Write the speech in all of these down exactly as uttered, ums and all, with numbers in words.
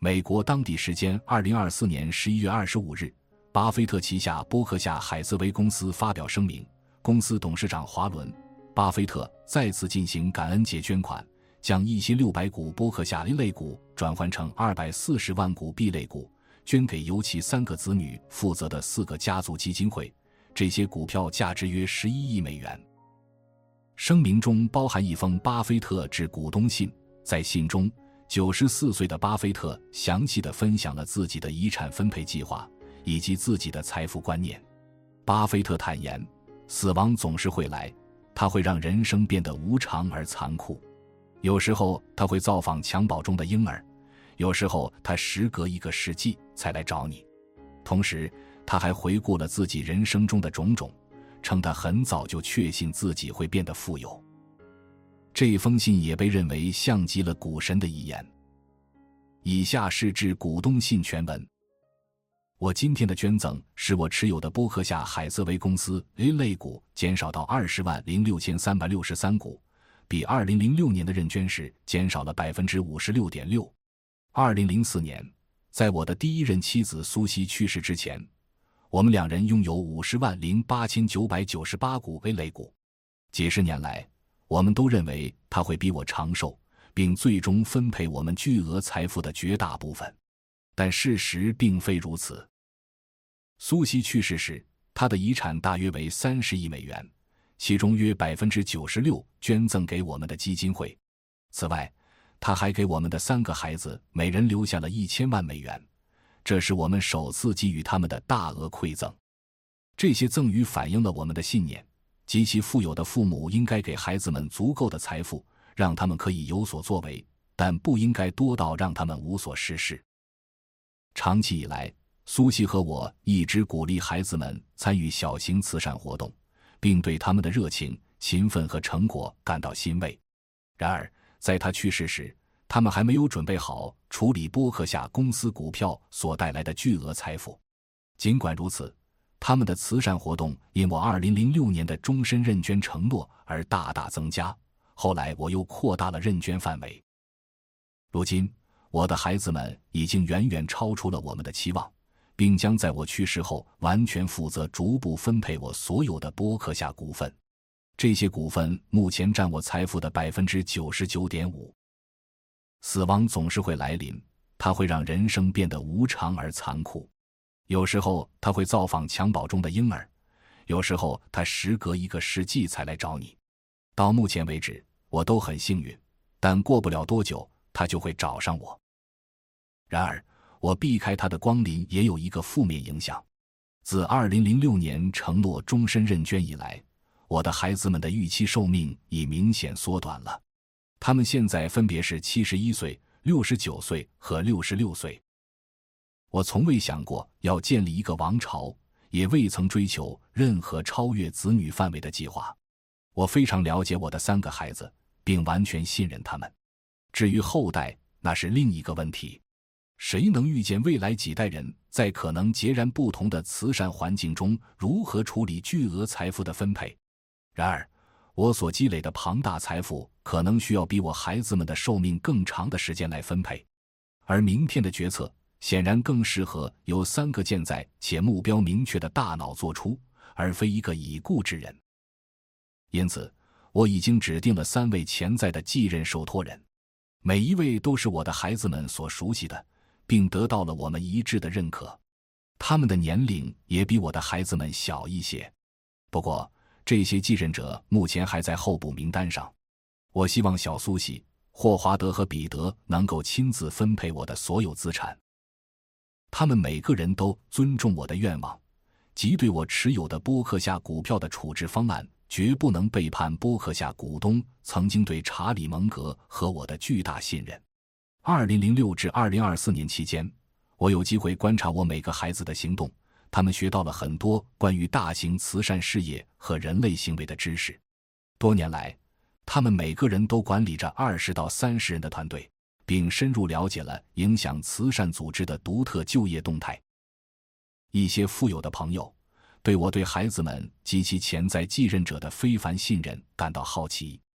美国当地时间二零二四年十一月二十五日，巴菲特旗下波克夏海瑟薇公司发表声明，公司董事长华伦·巴菲特再次进行感恩节捐款，将一千六百股波克夏 A 类股转换成二百四十万股 B 类股，捐给由其三个子女负责的四个家族基金会，这些股票价值约十一亿美元。声明中包含一封巴菲特致股东信，在信中，九十四岁的巴菲特详细地分享了自己的遗产分配计划以及自己的财富观念。巴菲特坦言，死亡总是会来，它会让人生变得无常而残酷。有时候他会造访襁褓中的婴儿，有时候他时隔一个世纪才来找你。同时他还回顾了自己人生中的种种，称他很早就确信自己会变得富有。这封信也被认为像极了股神的遗言。以下是致股东信全文。我今天的捐赠使我持有的波克夏海瑟薇公司 A 类股减少到二十万零六千三百六十三股，比二零零六年的认捐时减少了 百分之五十六点六。二零零四年，在我的第一任妻子苏西去世之前，我们两人拥有五十万零八千九百九十八股 A 类股。几十年来，我们都认为他会比我长寿，并最终分配我们巨额财富的绝大部分。但事实并非如此。苏西去世时，他的遗产大约为三十亿美元，其中约 百分之九十六 捐赠给我们的基金会。此外，他还给我们的三个孩子每人留下了一千万美元，这是我们首次给予他们的大额馈赠。这些赠与反映了我们的信念，极其富有的父母应该给孩子们足够的财富，让他们可以有所作为，但不应该多到让他们无所事事。长期以来，苏西和我一直鼓励孩子们参与小型慈善活动，并对他们的热情、勤奋和成果感到欣慰。然而，在他去世时，他们还没有准备好处理波克夏公司股票所带来的巨额财富。尽管如此，他们的慈善活动因我二零零六年的终身认捐承诺而大大增加，后来我又扩大了认捐范围。如今，我的孩子们已经远远超出了我们的期望，并将在我去世后完全负责逐步分配我所有的波克夏股份。这些股份目前占我财富的 百分之九十九点五。 死亡总是会来临，它会让人生变得无常而残酷。有时候它会造访襁褓中的婴儿，有时候它时隔一个世纪才来找你。到目前为止，我都很幸运，但过不了多久，它就会找上我。然而，我避开它的光临也有一个负面影响。自二零零六年承诺终身认捐以来，我的孩子们的预期寿命已明显缩短了。他们现在分别是七十一岁、六十九岁和六十六岁。我从未想过要建立一个王朝，也未曾追求任何超越子女范围的计划。我非常了解我的三个孩子，并完全信任他们。至于后代，那是另一个问题。谁能预见未来几代人在可能截然不同的慈善环境中如何处理巨额财富的分配？然而，我所积累的庞大财富可能需要比我孩子们的寿命更长的时间来分配，而明天的决策显然更适合由三个健在且目标明确的大脑做出，而非一个已故之人。因此，我已经指定了三位潜在的继任受托人，每一位都是我的孩子们所熟悉的，并得到了我们一致的认可。他们的年龄也比我的孩子们小一些。不过，这些继任者目前还在候补名单上。我希望小苏西、霍华德和彼得能够亲自分配我的所有资产。他们每个人都尊重我的愿望，即对我持有的波克夏股票的处置方案绝不能背叛波克夏股东曾经对查理·蒙格和我的巨大信任。二零零六至二零二四年期间，我有机会观察我每个孩子的行动，他们学到了很多关于大型慈善事业和人类行为的知识。多年来，他们每个人都管理着二十到三十人的团队，并深入了解了影响慈善组织的独特就业动态。一些富有的朋友对我对孩子们及其潜在继任者的非凡信任感到好奇。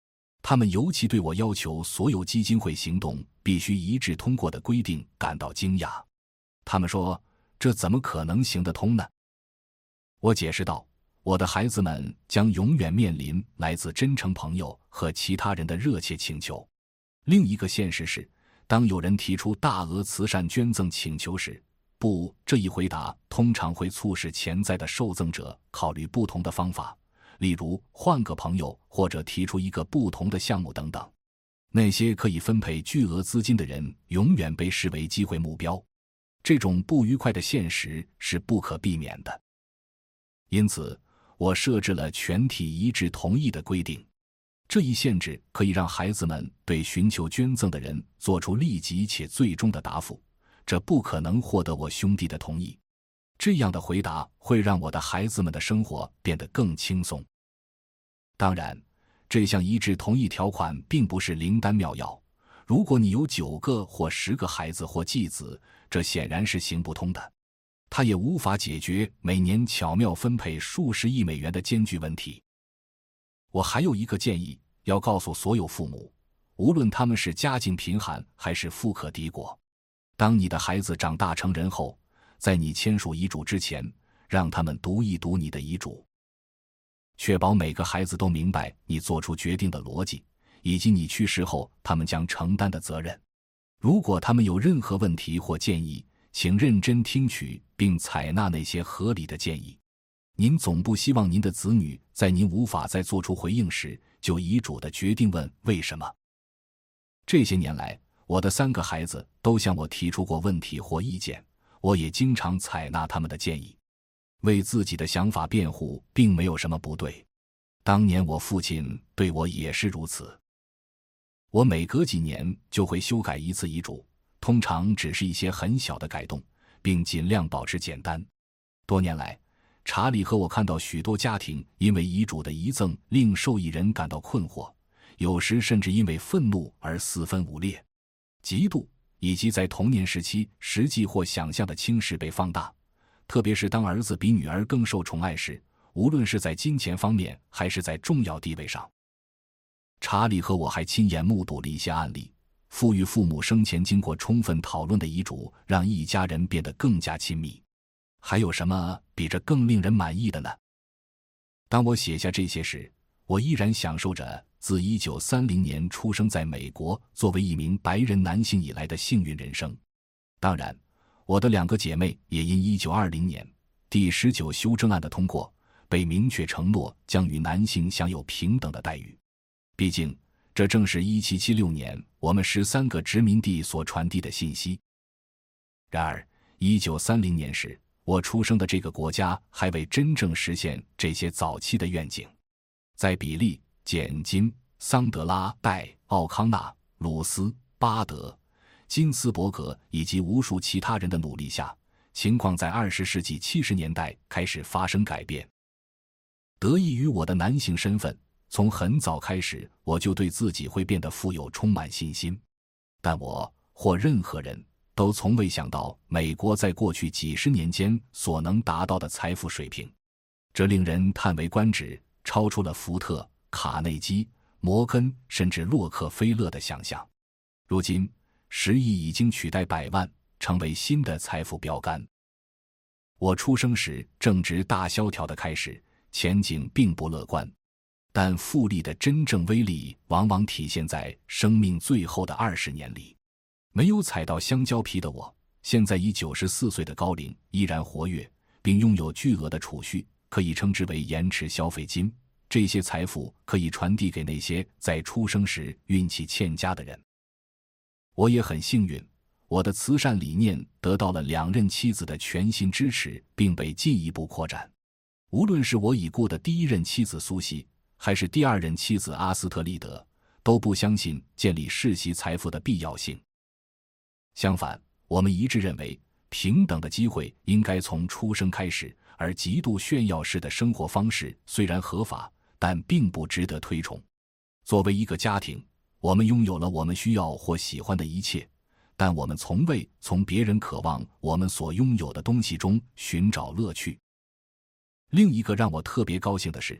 他们尤其对我要求所有基金会行动必须一致通过的规定感到惊讶。他们说，这怎么可能行得通呢？我解释道，我的孩子们将永远面临来自真诚朋友和其他人的热切请求。另一个现实是，当有人提出大额慈善捐赠请求时，不，这一回答通常会促使潜在的受赠者考虑不同的方法，例如换个朋友或者提出一个不同的项目等等。那些可以分配巨额资金的人永远被视为机会目标，这种不愉快的现实是不可避免的。因此，我设置了全体一致同意的规定。这一限制可以让孩子们对寻求捐赠的人做出立即且最终的答复，这不可能获得我兄弟的同意。这样的回答会让我的孩子们的生活变得更轻松。当然，这项一致同意条款并不是灵丹妙药。如果你有九个或十个孩子或继子，这显然是行不通的。它也无法解决每年巧妙分配数十亿美元的艰巨问题。我还有一个建议，要告诉所有父母，无论他们是家境贫寒还是富可敌国，当你的孩子长大成人后，在你签署遗嘱之前，让他们读一读你的遗嘱，确保每个孩子都明白你做出决定的逻辑，以及你去世后他们将承担的责任。如果他们有任何问题或建议，请认真听取并采纳那些合理的建议。您总不希望您的子女在您无法再做出回应时，就遗嘱的决定问为什么。这些年来，我的三个孩子都向我提出过问题或意见，我也经常采纳他们的建议。为自己的想法辩护并没有什么不对，当年我父亲对我也是如此。我每隔几年就会修改一次遗嘱，通常只是一些很小的改动，并尽量保持简单。多年来，查理和我看到许多家庭因为遗嘱的遗赠令受益人感到困惑，有时甚至因为愤怒而四分五裂。嫉妒以及在童年时期实际或想象的轻视被放大，特别是当儿子比女儿更受宠爱时，无论是在金钱方面还是在重要地位上。查理和我还亲眼目睹了一些案例，赋予父母生前经过充分讨论的遗嘱让一家人变得更加亲密。还有什么比这更令人满意的呢？当我写下这些时，我依然享受着自一九三零年出生在美国作为一名白人男性以来的幸运人生。当然，我的两个姐妹也因一九二零年第十九修正案的通过，被明确承诺将与男性享有平等的待遇。毕竟，这正是一七七六年我们十三个殖民地所传递的信息。然而，一九三零年时，我出生的这个国家还未真正实现这些早期的愿景。在比利、简金、桑德拉、戴、奥康纳、鲁斯、巴德、金斯伯格以及无数其他人的努力下，情况在二十世纪七十年代开始发生改变。得益于我的男性身份，从很早开始我就对自己会变得富有充满信心。但我或任何人都从未想到美国在过去几十年间所能达到的财富水平，这令人叹为观止，超出了福特、卡内基、摩根甚至洛克菲勒的想象。如今，十亿已经取代百万，成为新的财富标杆。我出生时正值大萧条的开始，前景并不乐观，但复利的真正威力往往体现在生命最后的二十年里。没有踩到香蕉皮的我，现在以九十四岁的高龄依然活跃，并拥有巨额的储蓄，可以称之为延迟消费金。这些财富可以传递给那些在出生时运气欠佳的人。我也很幸运，我的慈善理念得到了两任妻子的全心支持，并被进一步扩展。无论是我已故的第一任妻子苏西，还是第二任妻子阿斯特利德，都不相信建立世袭财富的必要性。相反，我们一致认为，平等的机会应该从出生开始，而极度炫耀式的生活方式虽然合法，但并不值得推崇。作为一个家庭，我们拥有了我们需要或喜欢的一切，但我们从未从别人渴望我们所拥有的东西中寻找乐趣。另一个让我特别高兴的是，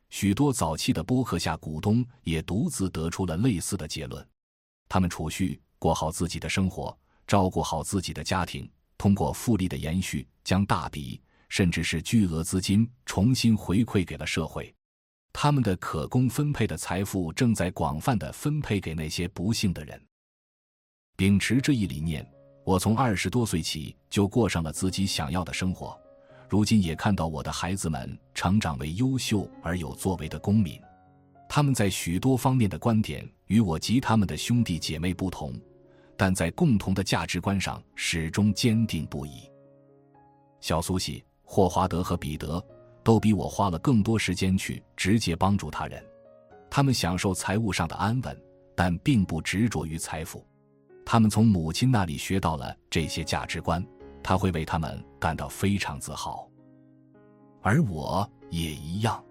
许多早期的波克夏股东也独自得出了类似的结论。他们储蓄，过好自己的生活，照顾好自己的家庭，通过复利的延续，将大笔甚至是巨额资金重新回馈给了社会。他们的可供分配的财富正在广泛地分配给那些不幸的人。秉持这一理念，我从二十多岁起就过上了自己想要的生活，如今也看到我的孩子们成长为优秀而有作为的公民。他们在许多方面的观点与我及他们的兄弟姐妹不同，但在共同的价值观上始终坚定不移。小苏西、霍华德和彼得都比我花了更多时间去直接帮助他人。他们享受财务上的安稳，但并不执着于财富。他们从母亲那里学到了这些价值观，他会为他们感到非常自豪。而我也一样。